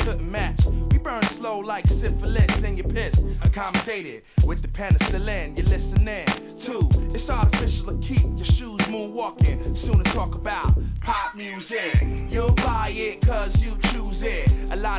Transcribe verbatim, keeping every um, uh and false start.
couldn't match. We burn slow like syphilis in your piss. Accommodated with the penicillin. You're listening to. It's artificial to keep your shoes moonwalking. Soon to talk about pop music. You'll buy it cause you choose it. A lot